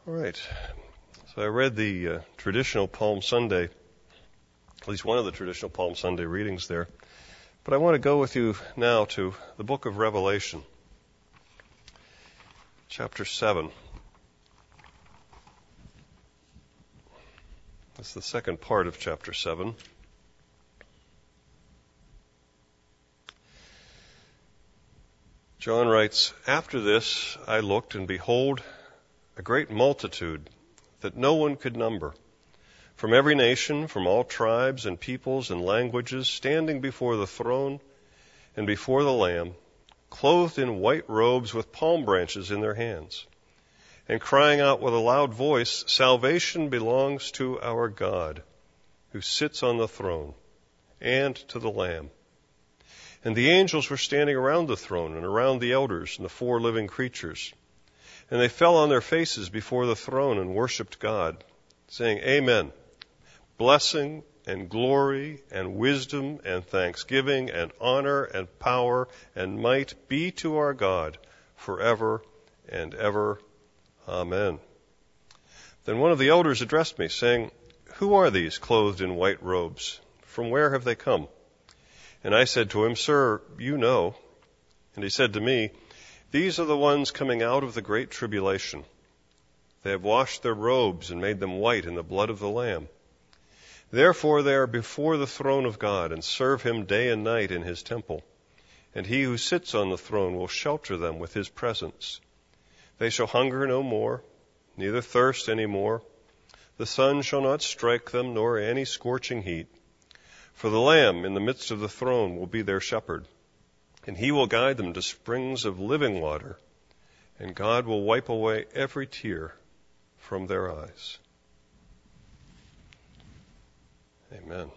All right. So I read the traditional Palm Sunday, at least one of the traditional Palm Sunday readings there. But I want to go with you now to the book of Revelation, chapter 7. That's the second part of chapter 7. John writes, "After this I looked, and behold, a great multitude that no one could number, from every nation, from all tribes and peoples and languages, standing before the throne and before the Lamb, clothed in white robes with palm branches in their hands, and crying out with a loud voice, 'Salvation belongs to our God, who sits on the throne, and to the Lamb.' And the angels were standing around the throne and around the elders and the four living creatures. And they fell on their faces before the throne and worshipped God, saying, 'Amen. Blessing and glory and wisdom and thanksgiving and honor and power and might be to our God forever and ever. Amen.' Then one of the elders addressed me, saying, 'Who are these clothed in white robes? From where have they come?' And I said to him, 'Sir, you know.' And he said to me, 'These are the ones coming out of the great tribulation. They have washed their robes and made them white in the blood of the Lamb. Therefore they are before the throne of God and serve him day and night in his temple. And he who sits on the throne will shelter them with his presence. They shall hunger no more, neither thirst any more. The sun shall not strike them, nor any scorching heat. For the Lamb in the midst of the throne will be their shepherd. And he will guide them to springs of living water, and God will wipe away every tear from their eyes.'" Amen.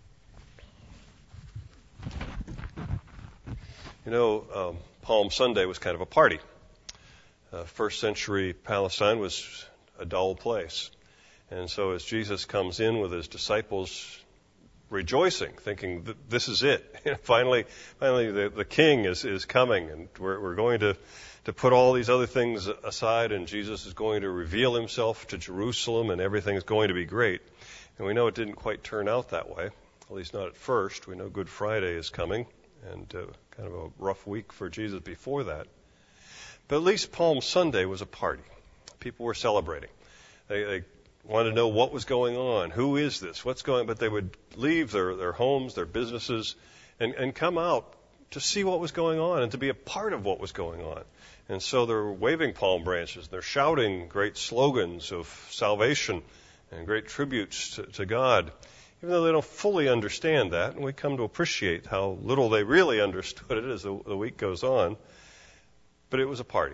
You know, Palm Sunday was kind of a party. First century Palestine was a dull place. And so as Jesus comes in with his disciples, rejoicing, thinking this is it. Finally, the king is coming, and we're going to put all these other things aside, and Jesus is going to reveal himself to Jerusalem, and everything is going to be great. And we know it didn't quite turn out that way, at least not at first. We know Good Friday is coming, and kind of a rough week for Jesus before that. But at least Palm Sunday was a party. People were celebrating. They wanted to know what was going on. Who is this? What's going on? But they would leave their homes, their businesses, and come out to see what was going on and to be a part of what was going on. And so they're waving palm branches. They're shouting great slogans of salvation and great tributes to God, even though they don't fully understand that. And we come to appreciate how little they really understood it as the week goes on. But it was a party.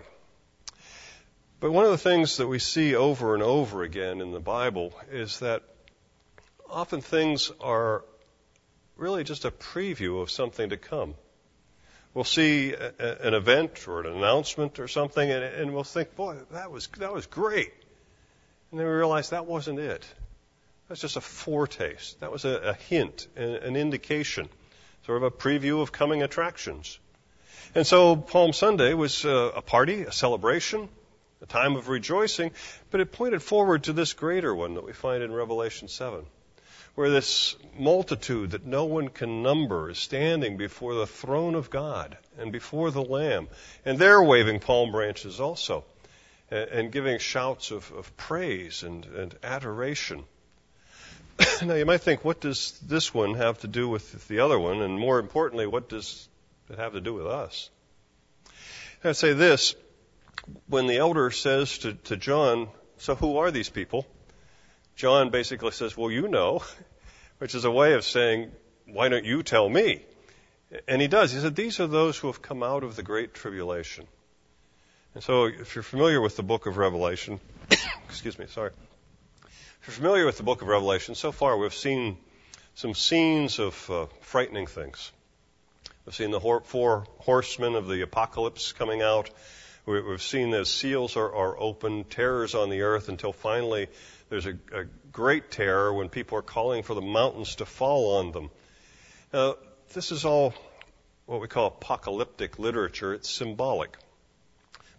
But one of the things that we see over and over again in the Bible is that often things are really just a preview of something to come. We'll see an event or an announcement or something, and we'll think, boy, that was great. And then we realize that wasn't it. That's just a foretaste. That was a hint, an indication, sort of a preview of coming attractions. And so Palm Sunday was a party, a celebration, a time of rejoicing, but it pointed forward to this greater one that we find in Revelation 7, where this multitude that no one can number is standing before the throne of God and before the Lamb, and they're waving palm branches also, and giving shouts of praise and adoration. Now you might think, what does this one have to do with the other one, and more importantly, what does it have to do with us? I'd say this. When the elder says to John, "So who are these people?" John basically says, "Well, you know," which is a way of saying, "Why don't you tell me?" And he does. He said, "These are those who have come out of the great tribulation." And so if you're familiar with the book of Revelation, If you're familiar with the book of Revelation, so far we've seen some scenes of frightening things. We've seen the four horsemen of the apocalypse coming out. We've seen the seals are open, terrors on the earth, until finally there's a great terror when people are calling for the mountains to fall on them. Now, this is all what we call apocalyptic literature. It's symbolic.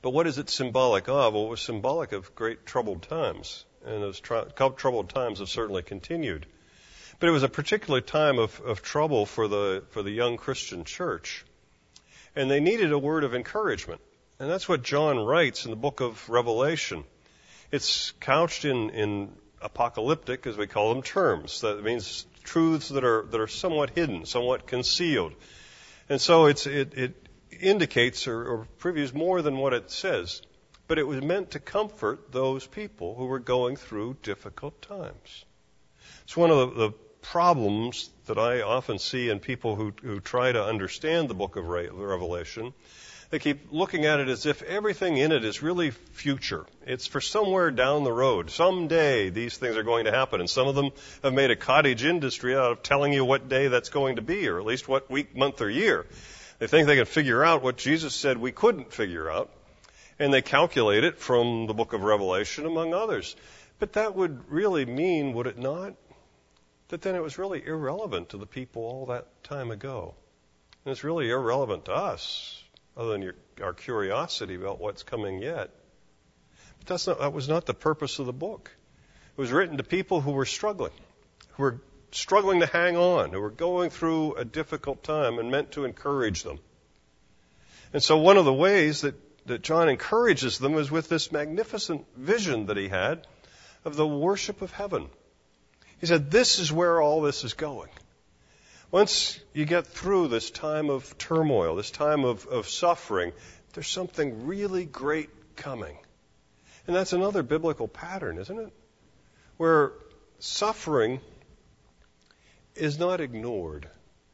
But what is it symbolic of? Well, it was symbolic of great troubled times, and those troubled times have certainly continued. But it was a particular time of trouble for the young Christian church, and they needed a word of encouragement. And that's what John writes in the book of Revelation. It's couched in apocalyptic, as we call them, terms. That means truths that are somewhat hidden, somewhat concealed. And so it indicates or previews more than what it says. But it was meant to comfort those people who were going through difficult times. It's one of the problems that I often see in people who try to understand the book of Revelation. They keep looking at it as if everything in it is really future. It's for somewhere down the road. Someday these things are going to happen. And some of them have made a cottage industry out of telling you what day that's going to be, or at least what week, month, or year. They think they can figure out what Jesus said we couldn't figure out. And they calculate it from the book of Revelation, among others. But that would really mean, would it not, that then it was really irrelevant to the people all that time ago. And it's really irrelevant to us, other than our curiosity about what's coming yet. But that was not the purpose of the book. It was written to people who were struggling to hang on, who were going through a difficult time, and meant to encourage them. And so one of the ways that John encourages them is with this magnificent vision that he had of the worship of heaven. He said, this is where all this is going. Once you get through this time of turmoil, this time of suffering, there's something really great coming. And that's another biblical pattern, isn't it? Where suffering is not ignored.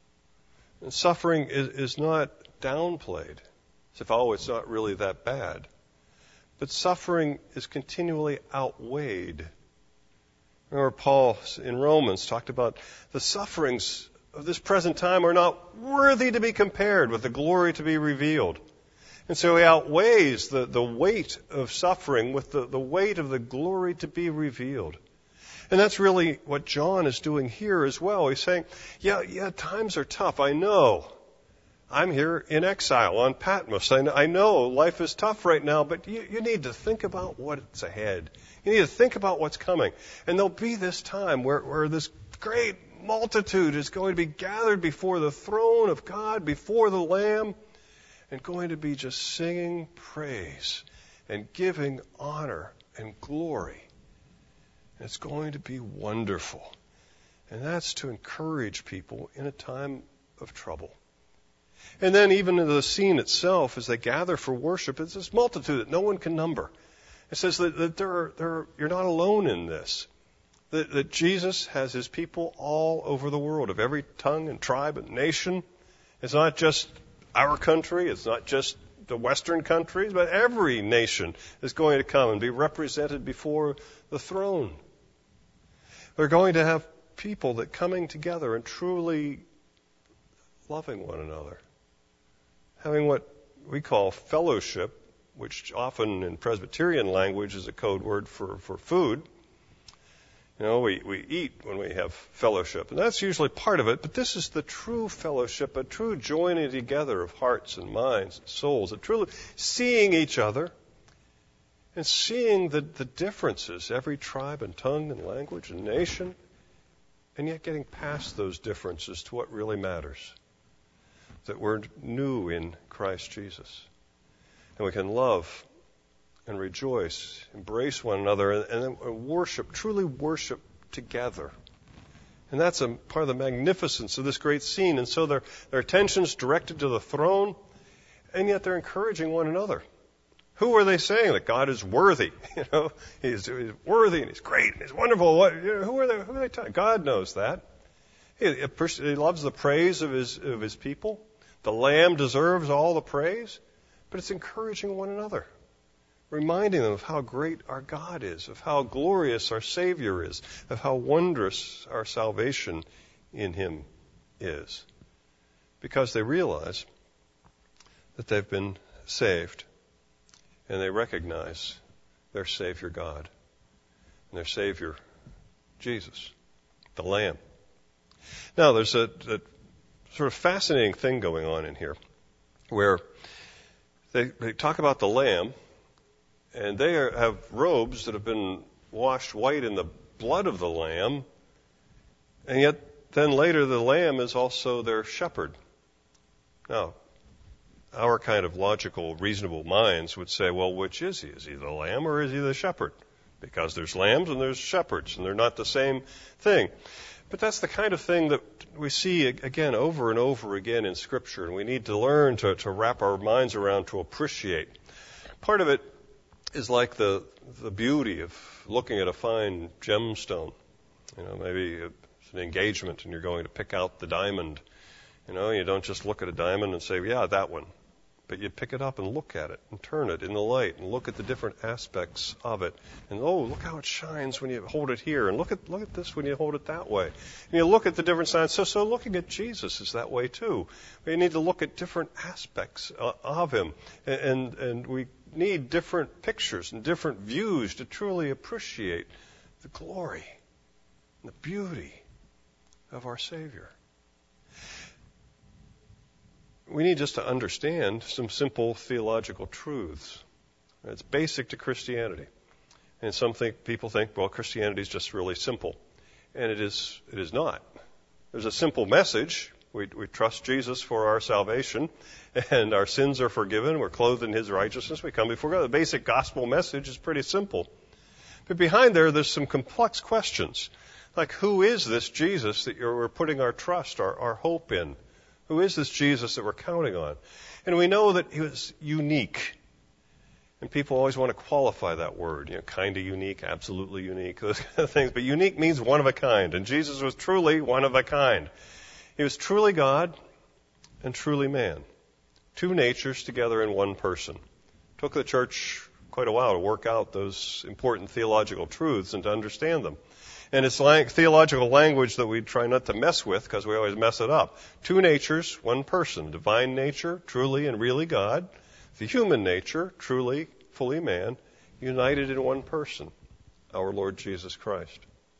And suffering is not downplayed. As if, it's not really that bad. But suffering is continually outweighed. Remember, Paul in Romans talked about the sufferings of this present time are not worthy to be compared with the glory to be revealed. And so he outweighs the weight of suffering with the weight of the glory to be revealed. And that's really what John is doing here as well. He's saying, yeah, times are tough. I know. I'm here in exile on Patmos. I know life is tough right now, but you need to think about what's ahead. You need to think about what's coming. And there'll be this time where this great multitude is going to be gathered before the throne of God, before the Lamb, and going to be just singing praise and giving honor and glory. And it's going to be wonderful. And that's to encourage people in a time of trouble. And then even in the scene itself, as they gather for worship, it's this multitude that no one can number. It says that you're not alone in this. That Jesus has his people all over the world, of every tongue and tribe and nation. It's not just our country, it's not just the Western countries, but every nation is going to come and be represented before the throne. They're going to have people that coming together and truly loving one another. Having what we call fellowship, which often in Presbyterian language is a code word for food. You know, we eat when we have fellowship, and that's usually part of it, but this is the true fellowship, a true joining together of hearts and minds and souls, a truly seeing each other and seeing the differences, every tribe and tongue and language and nation, and yet getting past those differences to what really matters. That we're new in Christ Jesus. And we can love and rejoice, embrace one another, and then worship, truly worship together. And that's a part of the magnificence of this great scene. And so their attention's directed to the throne, and yet they're encouraging one another. Who are they saying? That God is worthy. You know, He's worthy and He's great and He's wonderful. Who are they telling? God knows that. He loves the praise of His people. The Lamb deserves all the praise, but it's encouraging one another, reminding them of how great our God is, of how glorious our Savior is, of how wondrous our salvation in Him is, because they realize that they've been saved, and they recognize their Savior God and their Savior Jesus, the Lamb. Now, there's a sort of fascinating thing going on in here, where they talk about the Lamb, and they have robes that have been washed white in the blood of the Lamb, and yet then later the Lamb is also their shepherd. Now, our kind of logical, reasonable minds would say, well, which is he? Is he the Lamb or is he the shepherd? Because there's lambs and there's shepherds, and they're not the same thing. But that's the kind of thing that we see, again, over and over again in Scripture, and we need to learn to wrap our minds around, to appreciate. Part of it is like the beauty of looking at a fine gemstone. Maybe it's an engagement and you're going to pick out the diamond. You don't just look at a diamond and say, yeah, that one. But you pick it up and look at it and turn it in the light and look at the different aspects of it. And look how it shines when you hold it here. And look at this when you hold it that way. And you look at the different sides. So looking at Jesus is that way too. We need to look at different aspects of him. And we need different pictures and different views to truly appreciate the glory and the beauty of our Savior. We need just to understand some simple theological truths. It's basic to Christianity. And people think, well, Christianity is just really simple. And it is not. There's a simple message. We trust Jesus for our salvation, and our sins are forgiven. We're clothed in his righteousness. We come before God. The basic gospel message is pretty simple. But behind there's some complex questions. Like, who is this Jesus that we're putting our trust, our hope in? Who is this Jesus that we're counting on? And we know that he was unique. And people always want to qualify that word, kind of unique, absolutely unique, those kind of things. But unique means one of a kind. And Jesus was truly one of a kind. He was truly God and truly man. Two natures together in one person. It took the church quite a while to work out those important theological truths and to understand them. And it's theological language that we try not to mess with because we always mess it up. Two natures, one person. Divine nature, truly and really God. The human nature, truly, fully man, united in one person, our Lord Jesus Christ.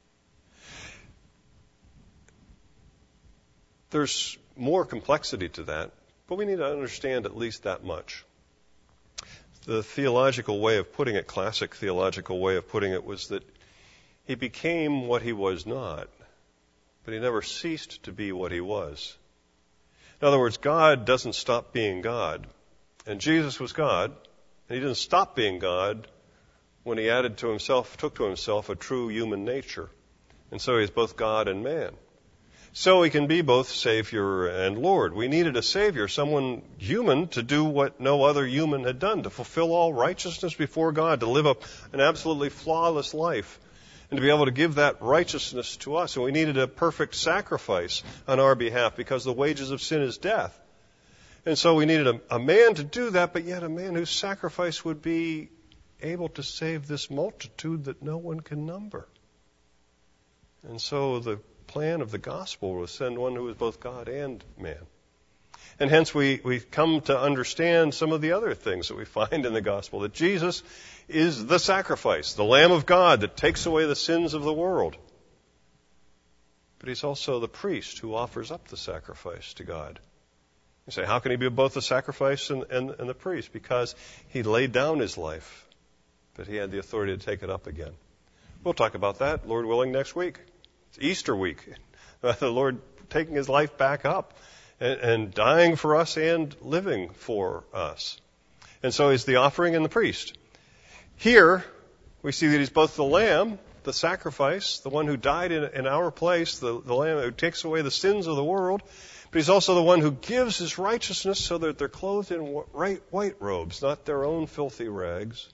There's more complexity to that, but we need to understand at least that much. The theological way of putting it, classic theological way of putting it, was that he became what he was not, but he never ceased to be what he was. In other words, God doesn't stop being God. And Jesus was God, and he didn't stop being God when he took to himself a true human nature. And so he's both God and man. So he can be both Savior and Lord. We needed a Savior, someone human, to do what no other human had done, to fulfill all righteousness before God, to live an absolutely flawless life, and to be able to give that righteousness to us. And we needed a perfect sacrifice on our behalf because the wages of sin is death. And so we needed a man to do that, but yet a man whose sacrifice would be able to save this multitude that no one can number. And so the plan of the gospel was send one who was both God and man. And hence we come to understand some of the other things that we find in the gospel, that Jesus is the sacrifice, the Lamb of God that takes away the sins of the world. But he's also the priest who offers up the sacrifice to God. You say, how can he be both the sacrifice and the priest? Because he laid down his life, but he had the authority to take it up again. We'll talk about that, Lord willing, next week. It's Easter week. The Lord taking his life back up and dying for us and living for us. And so he's the offering and the priest. Here, we see that he's both the Lamb, the sacrifice, the one who died in our place, the Lamb who takes away the sins of the world, but he's also the one who gives his righteousness so that they're clothed in white robes, not their own filthy rags,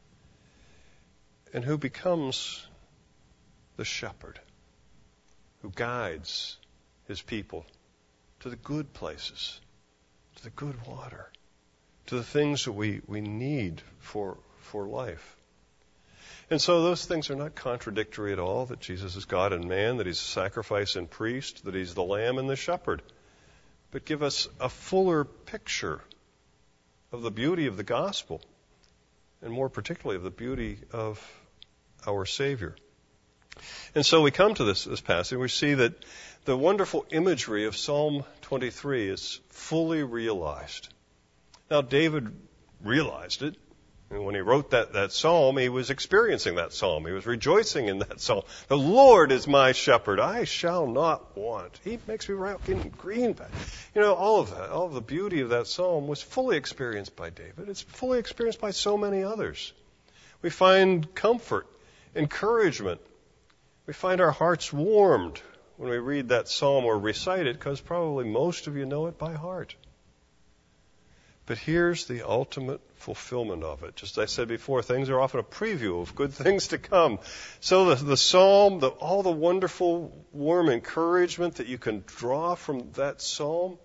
and who becomes the shepherd, who guides his people to the good places, to the good water, to the things that we need for life. And so those things are not contradictory at all, that Jesus is God and man, that he's sacrifice and priest, that he's the Lamb and the shepherd, but give us a fuller picture of the beauty of the gospel, and more particularly of the beauty of our Savior. And so we come to this passage, and we see that the wonderful imagery of Psalm 23 is fully realized. Now, David realized it. And when he wrote that psalm, he was experiencing that psalm. He was rejoicing in that psalm. The Lord is my shepherd. I shall not want. He makes me rock in green. All of that, all of the beauty of that psalm was fully experienced by David. It's fully experienced by so many others. We find comfort, encouragement. We find our hearts warmed when we read that psalm or recite it, because probably most of you know it by heart. But here's the ultimate fulfillment of it. Just as I said before, things are often a preview of good things to come. So the psalm, all the wonderful, warm encouragement that you can draw from that psalm,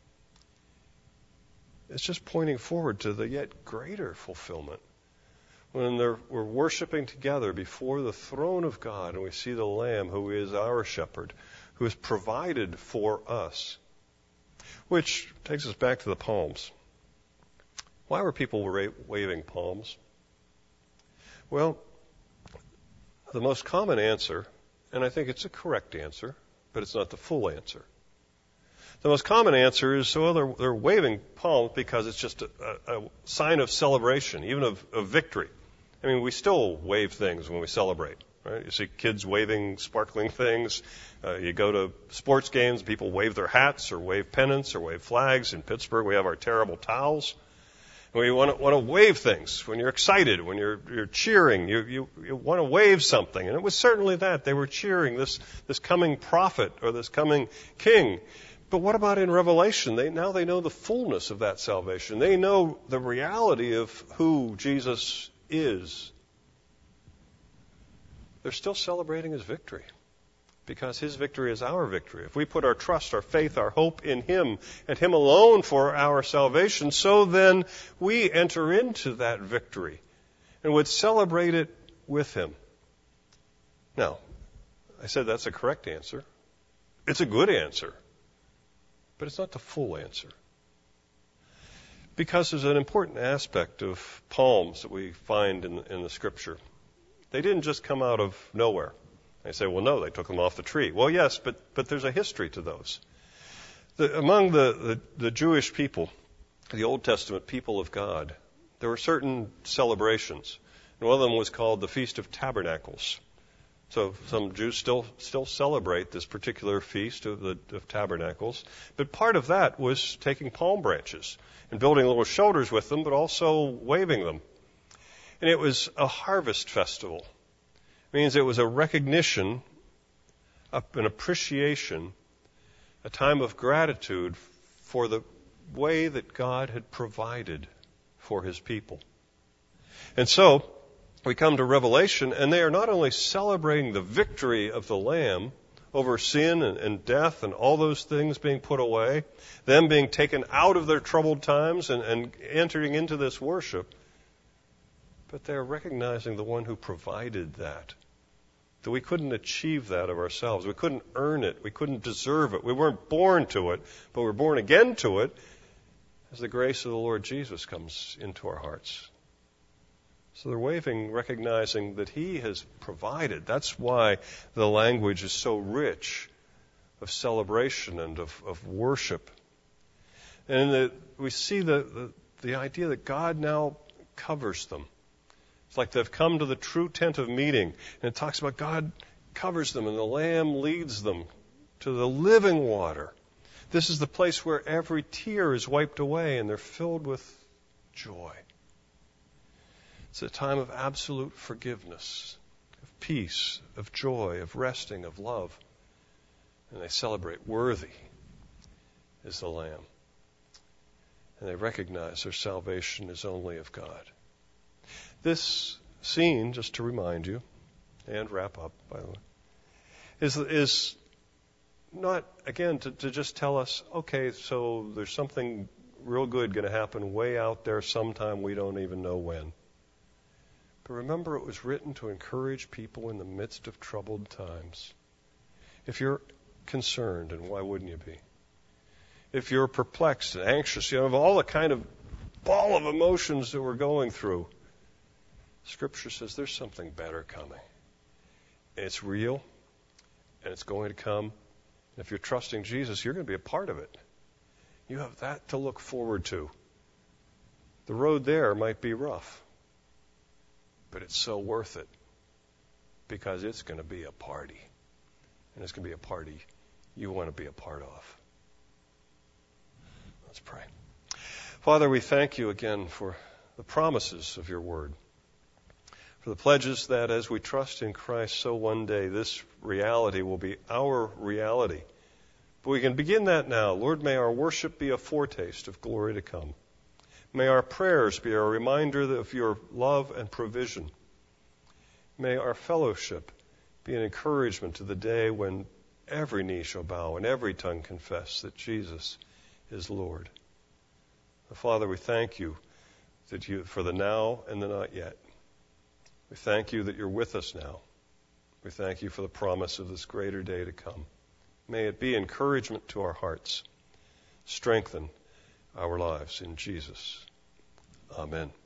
it's just pointing forward to the yet greater fulfillment. When we're worshiping together before the throne of God and we see the Lamb who is our shepherd, who has provided for us. Which takes us back to the palms. Why were people waving palms? Well, the most common answer, and I think it's a correct answer, but it's not the full answer. The most common answer is, they're waving palms because it's just a sign of celebration, even of victory. I mean, we still wave things when we celebrate, right? You see kids waving sparkling things. You go to sports games, people wave their hats or wave pennants or wave flags. In Pittsburgh, we have our terrible towels. We want to wave things when you're excited, when you're cheering. You want to wave something, and it was certainly that they were cheering this coming prophet or this coming king. But what about in Revelation? Now they know the fullness of that salvation. They know the reality of who Jesus is. They're still celebrating his victory, because his victory is our victory. If we put our trust, our faith, our hope in him and him alone for our salvation, so then we enter into that victory and would celebrate it with him. Now, I said that's a correct answer. It's a good answer, but it's not the full answer. Because there's an important aspect of palms that we find in the Scripture. They didn't just come out of nowhere. They say, well, no, they took them off the tree. Well, yes, but there's a history to those. Among the Jewish people, the Old Testament people of God, there were certain celebrations. And one of them was called the Feast of Tabernacles. So some Jews still celebrate this particular feast of Tabernacles. But part of that was taking palm branches and building little shelters with them, but also waving them. And it was a harvest festival. It means it was a recognition, an appreciation, a time of gratitude for the way that God had provided for his people. And so we come to Revelation, and they are not only celebrating the victory of the Lamb over sin and death and all those things being put away, them being taken out of their troubled times and entering into this worship, but they're recognizing the one who provided that we couldn't achieve that of ourselves. We couldn't earn it. We couldn't deserve it. We weren't born to it, but we're born again to it as the grace of the Lord Jesus comes into our hearts. So they're waving, recognizing that he has provided. That's why the language is so rich of celebration and of worship. And we see the idea that God now covers them. It's like they've come to the true tent of meeting. And it talks about God covers them and the Lamb leads them to the living water. This is the place where every tear is wiped away and they're filled with joy. It's a time of absolute forgiveness, of peace, of joy, of resting, of love. And they celebrate worthy is the Lamb. And they recognize their salvation is only of God. This scene, just to remind you, and wrap up, by the way, is not, again, to just tell us, okay, so there's something real good going to happen way out there sometime we don't even know when. But remember, it was written to encourage people in the midst of troubled times. If you're concerned, and why wouldn't you be? If you're perplexed and anxious, of all the kind of ball of emotions that we're going through, Scripture says there's something better coming. And it's real, and it's going to come. And if you're trusting Jesus, you're going to be a part of it. You have that to look forward to. The road there might be rough, but it's so worth it because it's going to be a party. And it's going to be a party you want to be a part of. Let's pray. Father, we thank you again for the promises of your word, for the pledges that as we trust in Christ, so one day this reality will be our reality. But we can begin that now. Lord, may our worship be a foretaste of glory to come. May our prayers be a reminder of your love and provision. May our fellowship be an encouragement to the day when every knee shall bow and every tongue confess that Jesus is Lord. Father, we thank you for the now and the not yet. We thank you that you're with us now. We thank you for the promise of this greater day to come. May it be encouragement to our hearts. Strengthen our lives in Jesus. Amen.